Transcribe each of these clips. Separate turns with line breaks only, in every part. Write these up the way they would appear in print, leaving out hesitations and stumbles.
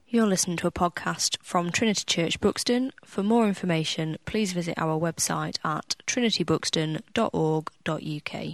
You're listening to a podcast from Trinity Church Buxton. For more information, please visit our website at trinitybuxton.org.uk.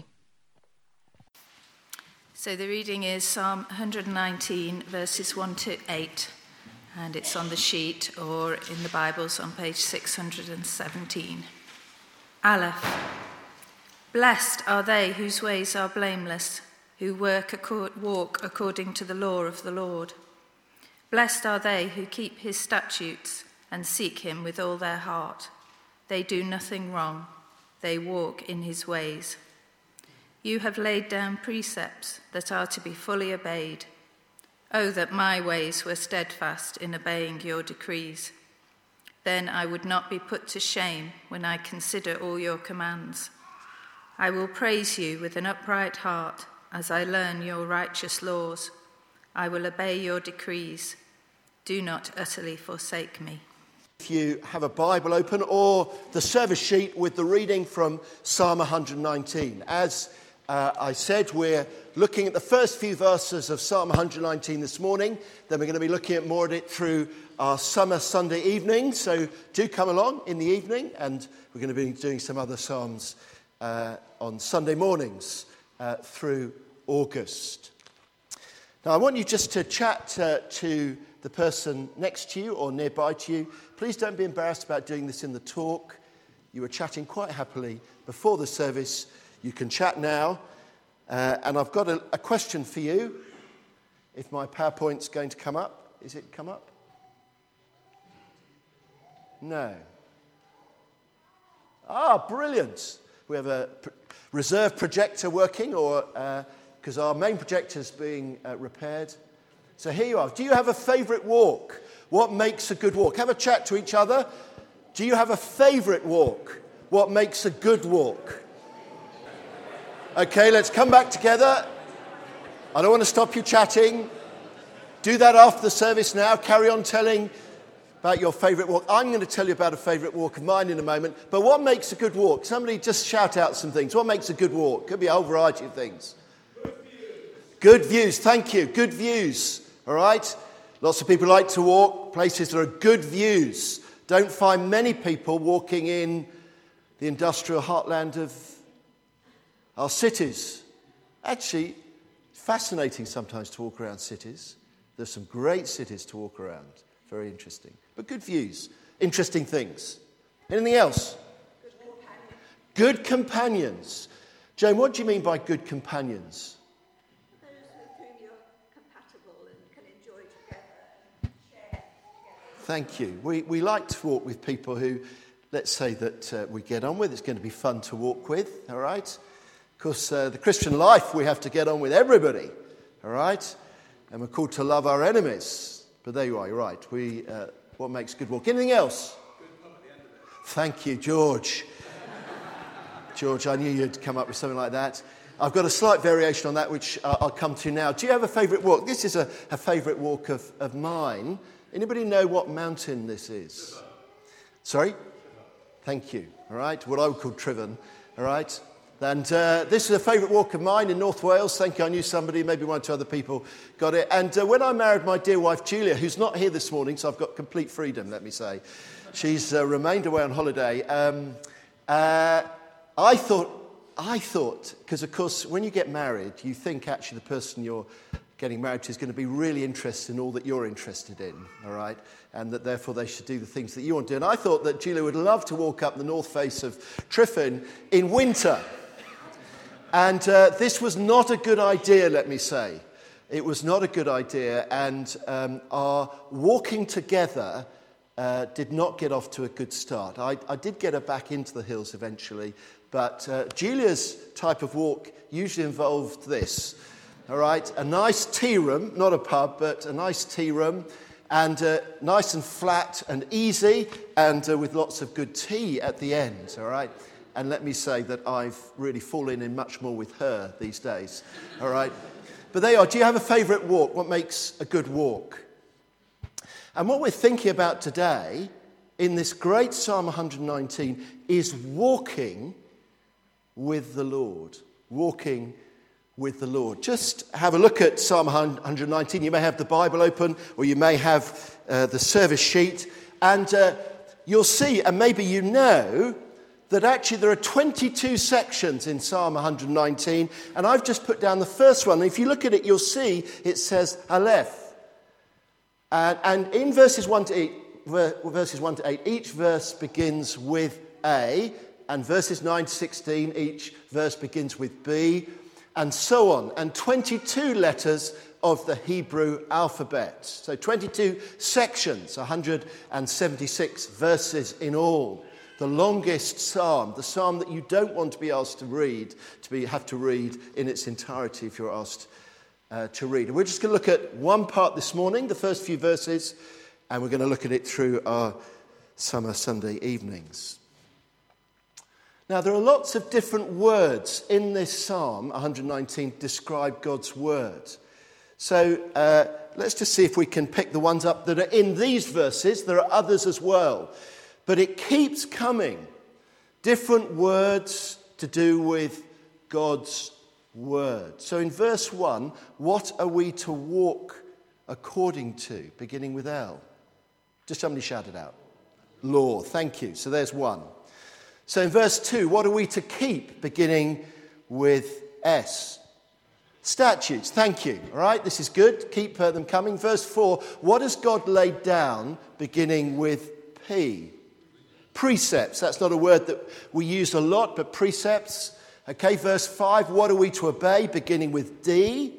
So the reading is Psalm 119, verses 1 to 8, and it's on the sheet or in the Bibles on page 617. Aleph. Blessed are they whose ways are blameless, who walk according to the law of the Lord. Blessed are they who keep his statutes and seek him with all their heart. They do nothing wrong. They walk in his ways. You have laid down precepts that are to be fully obeyed. Oh, that my ways were steadfast in obeying your decrees. Then I would not be put to shame when I consider all your commands. I will praise you with an upright heart as I learn your righteous laws. I will obey your decrees. Do not utterly forsake me.
If you have a Bible open or the service sheet with the reading from Psalm 119. As I said, we're looking at the first few verses of Psalm 119 this morning. Then we're going to be looking at more of it through our summer Sunday evening. So do come along in the evening, and we're going to be doing some other psalms on Sunday mornings through August. Now, I want you just to chat to the person next to you or nearby to you. Please don't be embarrassed about doing this in the talk. You were chatting quite happily before the service. You can chat now. And I've got a question for you. If my PowerPoint's going to come up. Is it come up? No. Brilliant. We have a reserve projector working, or because our main projector's being repaired. So here you are. Do you have a favourite walk? What makes a good walk? Have a chat to each other. Do you have a favourite walk? What makes a good walk? Okay, let's come back together. I don't want to stop you chatting. Do that after the service now. Carry on telling about your favourite walk. I'm going to tell you about a favourite walk of mine in a moment. But what makes a good walk? Somebody just shout out some things. What makes a good walk? Could be a whole variety of things. Good views, thank you. Good views, all right? Lots of people like to walk places that are good views. Don't find many people walking in the industrial heartland of our cities. Actually, fascinating sometimes to walk around cities. There's some great cities to walk around. Very interesting. But good views, interesting things. Anything else? Good companions. Jane, what do you mean by good companions? Thank you. We like to walk with people who, let's say that we get on with. It's going to be fun to walk with, all right? Of course, the Christian life, we have to get on with everybody, all right? And we're called to love our enemies. But there you are, you're right. What makes good walk? Anything else? Thank you, George. George, I knew you'd come up with something like that. I've got a slight variation on that, which I'll come to now. Do you have a favourite walk? This is a favourite walk of mine. Anybody know what mountain this is? Sorry? Thank you. All right. What I would call Trivan. All right. And this is a favourite walk of mine in North Wales. Thank you. I knew somebody, maybe one or two other people got it. And when I married my dear wife, Julia, who's not here this morning, so I've got complete freedom, let me say. She's remained away on holiday. I thought, because of course, when you get married, you think actually the person you're getting married to is going to be really interested in all that you're interested in, all right? And that therefore they should do the things that you want to do. And I thought that Julia would love to walk up the north face of Tryfan in winter. And this was not a good idea, let me say. It was not a good idea. And our walking together did not get off to a good start. I did get her back into the hills eventually. But Julia's type of walk usually involved this. All right, a nice tea room, not a pub, but a nice tea room, and nice and flat and easy, and with lots of good tea at the end, all right? And let me say that I've really fallen in much more with her these days, all right? But there you are. Do you have a favourite walk? What makes a good walk? And what we're thinking about today, in this great Psalm 119, is walking with the Lord. Walking with the Lord. Just have a look at Psalm 119. You may have the Bible open, or you may have the service sheet, and you'll see, and maybe you know, that actually there are 22 sections in Psalm 119, and I've just put down the first one. And if you look at it, you'll see it says Aleph. And in verses 1 to 8, each verse begins with A, and verses 9 to 16, each verse begins with B, and so on. And 22 letters of the Hebrew alphabet. So 22 sections, 176 verses in all. The longest psalm, the psalm that you don't want to be asked to read, have to read in its entirety if you're asked to read. And we're just going to look at one part this morning, the first few verses, and we're going to look at it through our summer Sunday evenings. Now, there are lots of different words in this Psalm 119 to describe God's word. So let's just see if we can pick the ones up that are in these verses. There are others as well. But it keeps coming. Different words to do with God's word. So in verse 1, what are we to walk according to? Beginning with L. Just somebody shout it out. Law. Thank you. So there's one. So in verse 2, what are we to keep? Beginning with S. Statutes. Thank you. All right, this is good. Keep them coming. Verse 4, what has God laid down? Beginning with P. Precepts. That's not a word that we use a lot, but precepts. Okay, verse 5, what are we to obey? Beginning with D.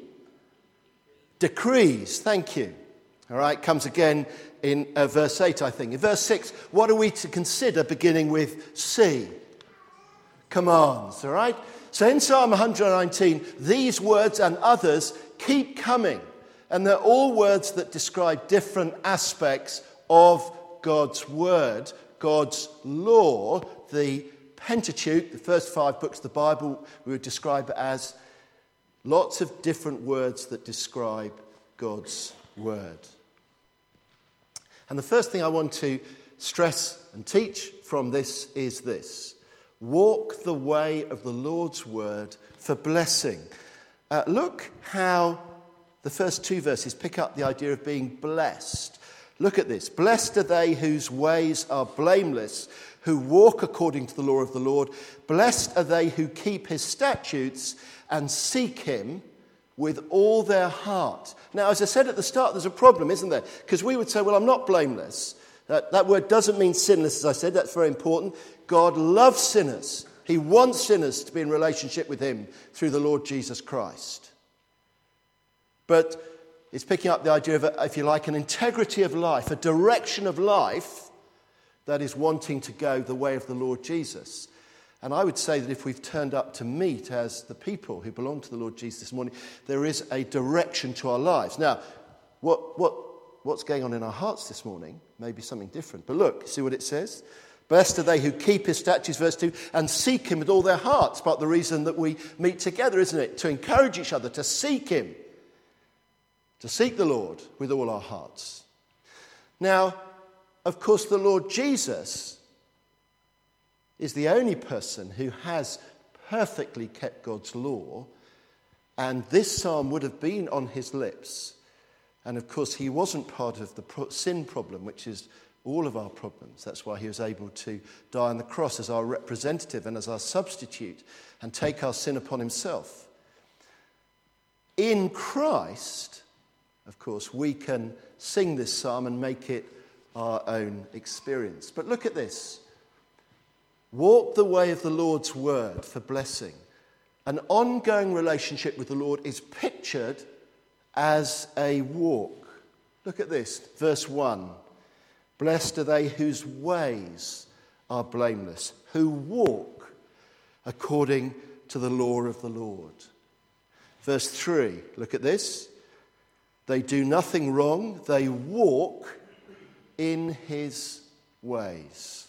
Decrees. Thank you. All right, comes again in verse 8, I think. In verse 6, what are we to consider? Beginning with C. Commands. All right. So in Psalm 119, these words and others keep coming. And they're all words that describe different aspects of God's word, God's law. The Pentateuch, the first 5 books of the Bible, we would describe it as lots of different words that describe God's word. And the first thing I want to stress and teach from this is this. Walk the way of the Lord's word for blessing. Look how the first 2 verses pick up the idea of being blessed. Look at this. Blessed are they whose ways are blameless, who walk according to the law of the Lord. Blessed are they who keep his statutes and seek him with all their heart. Now, as I said at the start, there's a problem, isn't there? Because we would say, well, I'm not blameless. That word doesn't mean sinless, as I said. That's very important. God loves sinners. He wants sinners to be in relationship with him through the Lord Jesus Christ. But it's picking up the idea of, if you like, an integrity of life, a direction of life that is wanting to go the way of the Lord Jesus. And I would say that if we've turned up to meet as the people who belong to the Lord Jesus this morning, there is a direction to our lives. Now, what's going on in our hearts this morning may be something different. But look, see what it says? Blessed are they who keep his statutes, verse 2, and seek him with all their hearts. But the reason that we meet together, isn't it? To encourage each other, to seek him. To seek the Lord with all our hearts. Now, of course, the Lord Jesus is the only person who has perfectly kept God's law, and this psalm would have been on his lips. And of course, he wasn't part of the sin problem, which is all of our problems. That's why he was able to die on the cross as our representative and as our substitute and take our sin upon himself. In Christ, of course, we can sing this psalm and make it our own experience. But look at this. Walk the way of the Lord's word for blessing. An ongoing relationship with the Lord is pictured as a walk. Look at this, verse 1. Blessed are they whose ways are blameless, who walk according to the law of the Lord. Verse 3, look at this. They do nothing wrong, they walk in his ways.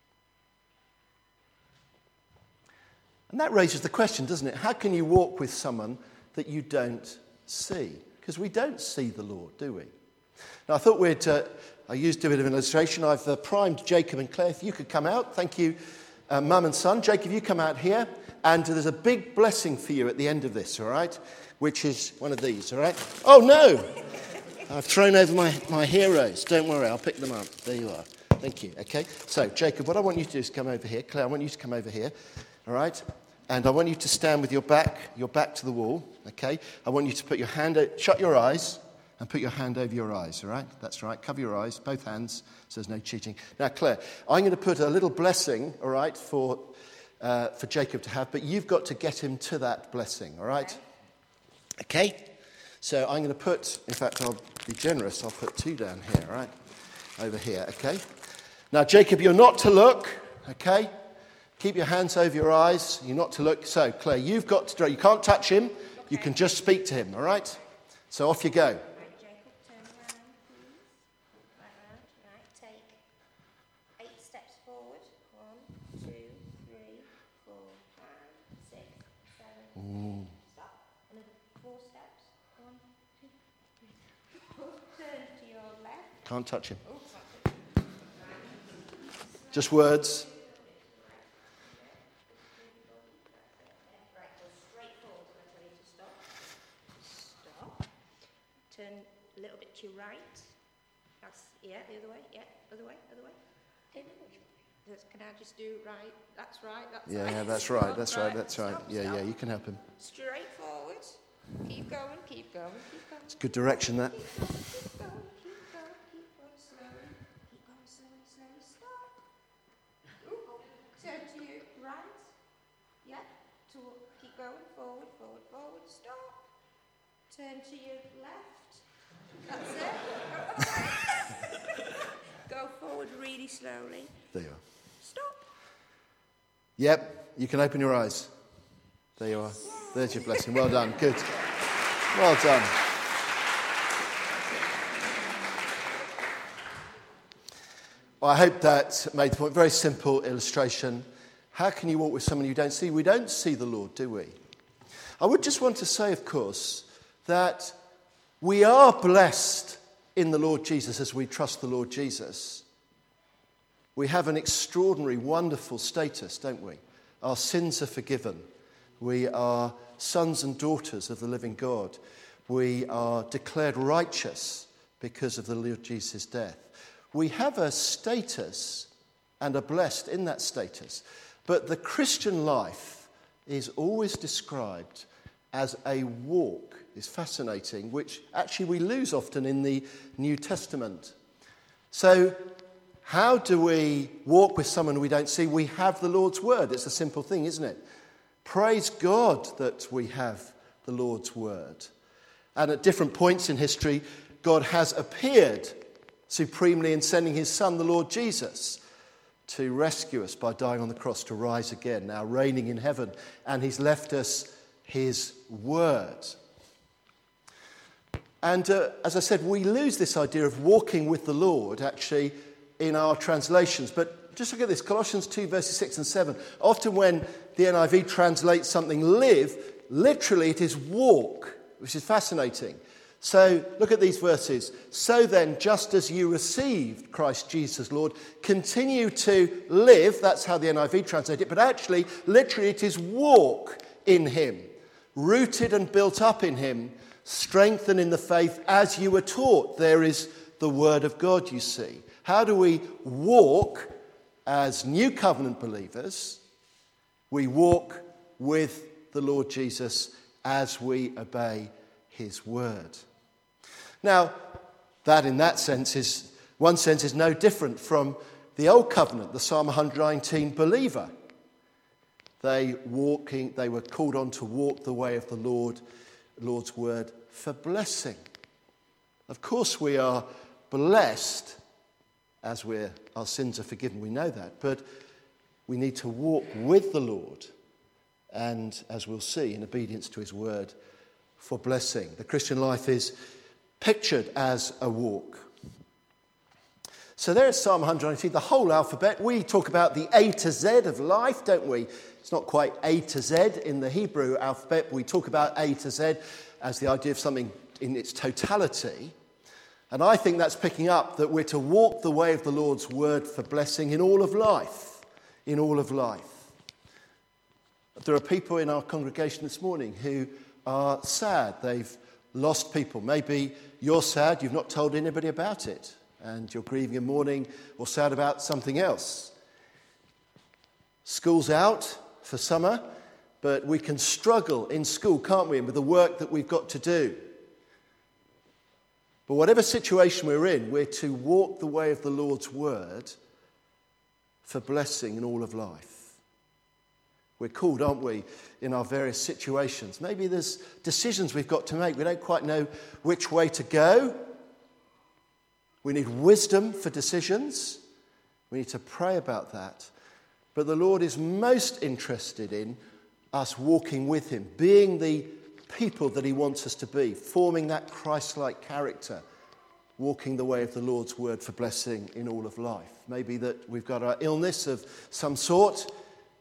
And that raises the question, doesn't it? How can you walk with someone that you don't see? Because we don't see the Lord, do we? Now, I thought I used a bit of an illustration. I've primed Jacob and Claire. If you could come out, thank you. mum and son. Jacob, you come out here, and there's a big blessing for you at the end of this, all right? Which is one of these, all right? Oh, no! I've thrown over my heroes. Don't worry, I'll pick them up. There you are. Thank you, okay? So, Jacob, what I want you to do is come over here. Claire, I want you to come over here, all right? And I want you to stand with your back to the wall, okay? I want you to put your hand, shut your eyes, and put your hand over your eyes, all right? That's right. Cover your eyes, both hands, so there's no cheating. Now, Claire, I'm going to put a little blessing, all right, for Jacob to have, but you've got to get him to that blessing, all right? Okay? So I'm going to put, in fact, I'll be generous, I'll put 2 down here, all right? Over here, okay? Now, Jacob, you're not to look, okay? Keep your hands over your eyes. You're not to look. So, Claire, you've got to, you can't touch him. Okay. You can just speak to him, all right? So off you go.
Right, Jacob, turn around, please. Right round. Right, take 8 steps forward. 1, 2, 3, 4, 5, 6, 7. Stop. Another 4 steps. 1, 2, 3, 4. Turn to your left.
Can't touch him. Just words.
Turn a little bit to your right. That's, the other way. Yeah, other way. Can I just do right? That's right.
Yeah, that's right. That's right.
Stop.
Yeah, you can help him.
Straight forward. Keep going.
It's good direction, that.
Keep going slowly. Stop. Turn to your right. Yeah. Keep going. Forward. Stop. Turn to your left. That's it. Go forward really slowly.
There you are.
Stop.
Yep, you can open your eyes. There you are. There's your blessing. Well done. Good. Well done. Well, I hope that made the point. Very simple illustration. How can you walk with someone you don't see? We don't see the Lord, do we? I would just want to say, of course, that we are blessed in the Lord Jesus as we trust the Lord Jesus. We have an extraordinary, wonderful status, don't we? Our sins are forgiven. We are sons and daughters of the living God. We are declared righteous because of the Lord Jesus' death. We have a status and are blessed in that status. But the Christian life is always described as a walk. It's fascinating, which actually we lose often in the New Testament. So how do we walk with someone we don't see? We have the Lord's word. It's a simple thing, isn't it? Praise God that we have the Lord's word. And at different points in history, God has appeared supremely in sending his son, the Lord Jesus, to rescue us by dying on the cross, to rise again, now reigning in heaven. And he's left us his word. And as I said, we lose this idea of walking with the Lord, actually, in our translations. But just look at this, Colossians 2, verses 6 and 7. Often when the NIV translates something live, literally it is walk, which is fascinating. So look at these verses. So then, just as you received Christ Jesus, Lord, continue to live. That's how the NIV translates it. But actually, literally, it is walk in him, rooted and built up in him, strengthened in the faith as you were taught. There is the word of God, you see. How do we walk as new covenant believers? We walk with the Lord Jesus as we obey his word. Now, that in that sense is, one sense, is no different from the old covenant, the Psalm 119 believer. They were called on to walk the way of the Lord's word for blessing. Of course, we are blessed as our sins are forgiven. We know that, but we need to walk with the Lord, and as we'll see, in obedience to his word for blessing. The Christian life is pictured as a walk. So there's Psalm 119, the whole alphabet. We talk about the A to Z of life, don't we? It's not quite A to Z in the Hebrew alphabet. We talk about A to Z as the idea of something in its totality. And I think that's picking up that we're to walk the way of the Lord's word for blessing in all of life. in all of life. There are people in our congregation this morning who are sad. They've lost people. Maybe you're sad, you've not told anybody about it, and you're grieving and mourning or sad about something else. School's out for summer, but we can struggle in school, can't we, with the work that we've got to do. But whatever situation we're in, we're to walk the way of the Lord's word for blessing in all of life. We're called, aren't we, in our various situations. Maybe there's decisions we've got to make. We don't quite know which way to go. We need wisdom for decisions. We need to pray about that. But the Lord is most interested in us walking with him, being the people that he wants us to be, forming that Christ-like character, walking the way of the Lord's word for blessing in all of life. Maybe that we've got an illness of some sort.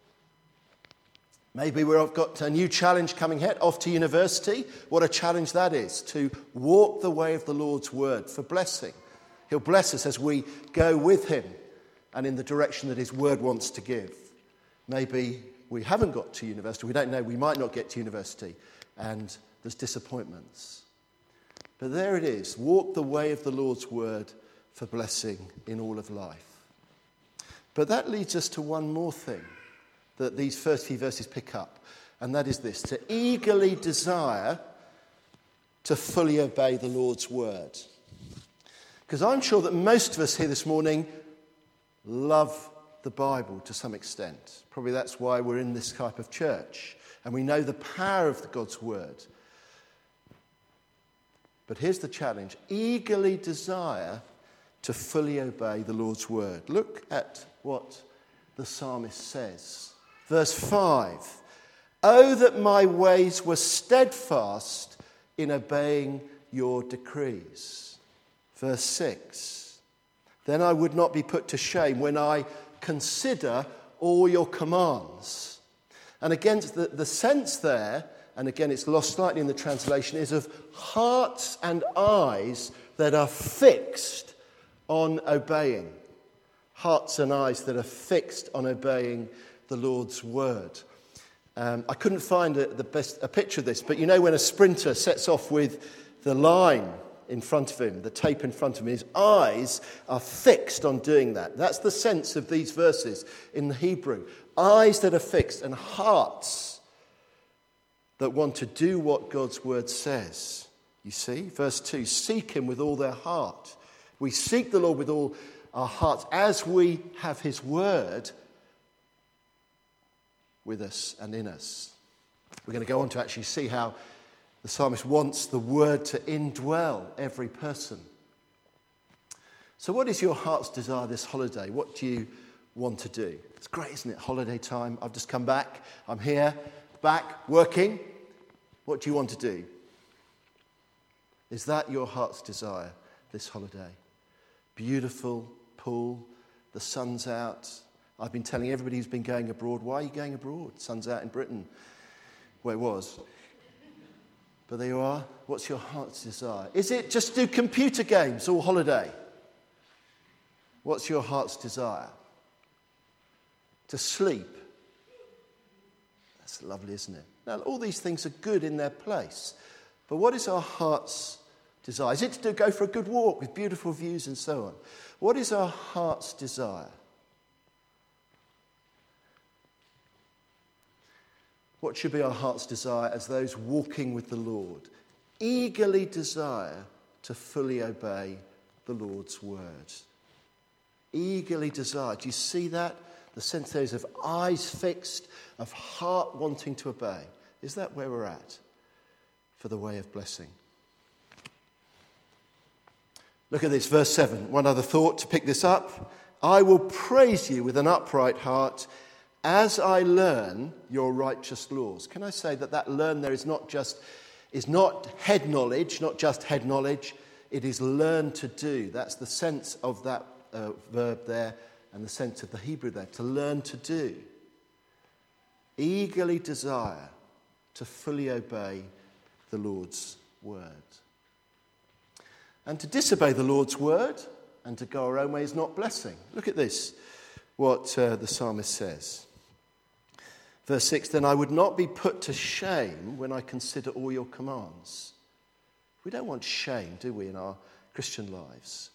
Maybe we've got a new challenge coming ahead, off to university. What a challenge that is, to walk the way of the Lord's word for blessing. He'll bless us as we go with him and in the direction that his word wants to give. Maybe we haven't got to university. We don't know. We might not get to university. And there's disappointments. But there it is. Walk the way of the Lord's word for blessing in all of life. But that leads us to one more thing that these first few verses pick up. And that is this: to eagerly desire to fully obey the Lord's word. Because I'm sure that most of us here this morning love the Bible to some extent. Probably that's why we're in this type of church. And we know the power of God's word. But here's the challenge: eagerly desire to fully obey the Lord's word. Look at what the psalmist says. Verse 5, "Oh, that my ways were steadfast in obeying your decrees." Verse 6, "Then I would not be put to shame when I consider all your commands." And again, the sense there, and again it's lost slightly in the translation, is of hearts and eyes that are fixed on obeying. Hearts and eyes that are fixed on obeying the Lord's word. I couldn't find a picture of this, but you know when a sprinter sets off with the line in front of him, the tape in front of him, his eyes are fixed on doing that. That's the sense of these verses in the Hebrew. Eyes that are fixed and hearts that want to do what God's word says. You see, verse 2, "Seek him with all their heart." We seek the Lord with all our hearts as we have his word with us and in us. We're going to go on to actually see how the psalmist wants the word to indwell every person. So what is your heart's desire this holiday? What do you want to do? It's great, isn't it? Holiday time. I've just come back. I'm here, back, working. What do you want to do? Is that your heart's desire this holiday? Beautiful pool, the sun's out. I've been telling everybody who's been going abroad, why are you going abroad? Sun's out in Britain. Well, it was. But there you are. What's your heart's desire? Is it just do computer games all holiday? What's your heart's desire? To sleep? That's lovely, isn't it? Now, all these things are good in their place. But what is our heart's desire? Is it to go for a good walk with beautiful views and so on? What is our heart's desire? What should be our heart's desire as those walking with the Lord? Eagerly desire to fully obey the Lord's word. Eagerly desire. Do you see that? The sense there is of eyes fixed, of heart wanting to obey. Is that where we're at for the way of blessing? Look at this, verse 7. One other thought to pick this up. "I will praise you with an upright heart as I learn your righteous laws." Can I say that learn there is not head knowledge, not just head knowledge. It is learn to do. That's the sense of that verb there and the sense of the Hebrew there, to learn to do. Eagerly desire to fully obey the Lord's word. And to disobey the Lord's word and to go our own way is not blessing. Look at this. what the psalmist says. Verse 6, then I would not be put to shame when I consider all your commands. We don't want shame, do we, in our Christian lives?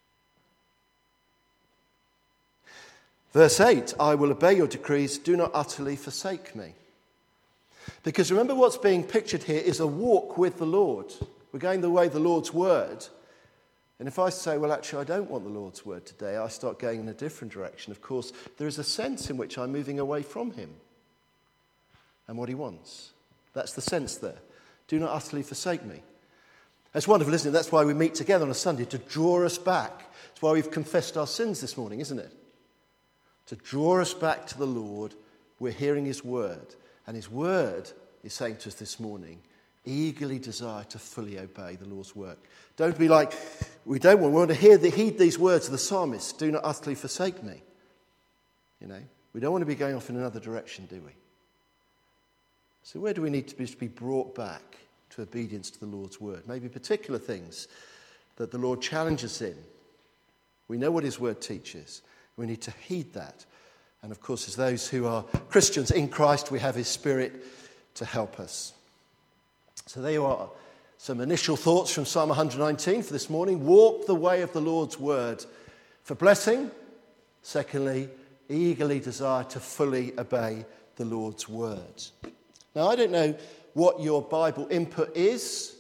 Verse 8, I will obey your decrees, do not utterly forsake me. Because remember, what's being pictured here is a walk with the Lord. We're going the way of the Lord's word. And if I say, well, actually, I don't want the Lord's word today, I start going in a different direction. Of course, there is a sense in which I'm moving away from him and what he wants. That's the sense there. Do not utterly forsake me. That's wonderful, isn't it? That's why we meet together on a Sunday, to draw us back. That's why we've confessed our sins this morning, isn't it? To draw us back to the Lord. We're hearing his word. And his word is saying to us this morning, eagerly desire to fully obey the Lord's work. Don't be like, we want to heed these words of the psalmist, do not utterly forsake me. You know, we don't want to be going off in another direction, do we? So where do we need to be brought back to obedience to the Lord's word? Maybe particular things that the Lord challenges in. We know what his word teaches. We need to heed that. And of course, as those who are Christians in Christ, we have his Spirit to help us. So there you are. Some initial thoughts from Psalm 119 for this morning. Walk the way of the Lord's word for blessing. Secondly, eagerly desire to fully obey the Lord's word. Now, I don't know what your Bible input is,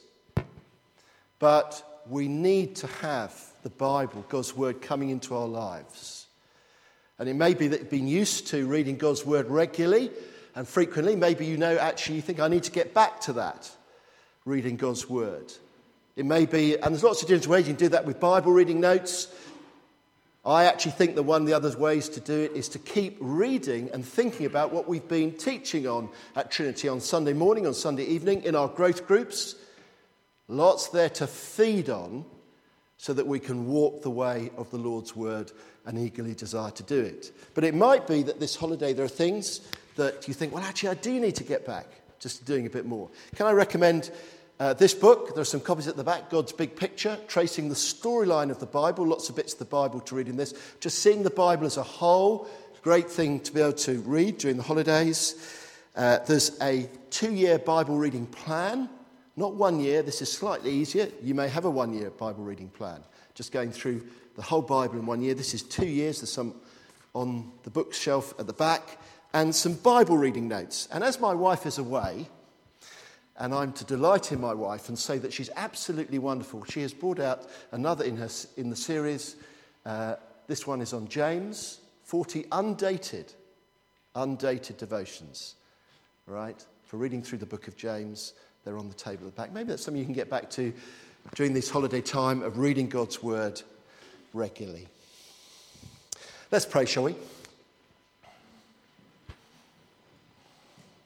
but we need to have the Bible, God's word, coming into our lives. And it may be that you've been used to reading God's word regularly and frequently. Maybe you think I need to get back to that, reading God's word. It may be, and there's lots of different ways you can do that with Bible reading notes. I actually think that one of the other ways to do it is to keep reading and thinking about what we've been teaching on at Trinity on Sunday morning, on Sunday evening, in our growth groups. Lots there to feed on so that we can walk the way of the Lord's word and eagerly desire to do it. But it might be that this holiday there are things that you think, well, actually, I do need to get back just to doing a bit more. Can I recommend this book? There are some copies at the back, God's Big Picture, tracing the storyline of the Bible, lots of bits of the Bible to read in this. Just seeing the Bible as a whole, great thing to be able to read during the holidays. There's a 2-year Bible reading plan, not 1 year. This is slightly easier. You may have a 1-year Bible reading plan, just going through the whole Bible in 1 year. This is 2 years. There's some on the bookshelf at the back, and some Bible reading notes. And as my wife is away, and I'm to delight in my wife and say that she's absolutely wonderful, she has brought out another in the series. This one is on James, 40 undated devotions, right? For reading through the book of James. They're on the table at the back. Maybe that's something you can get back to during this holiday time of reading God's word regularly. Let's pray, shall we?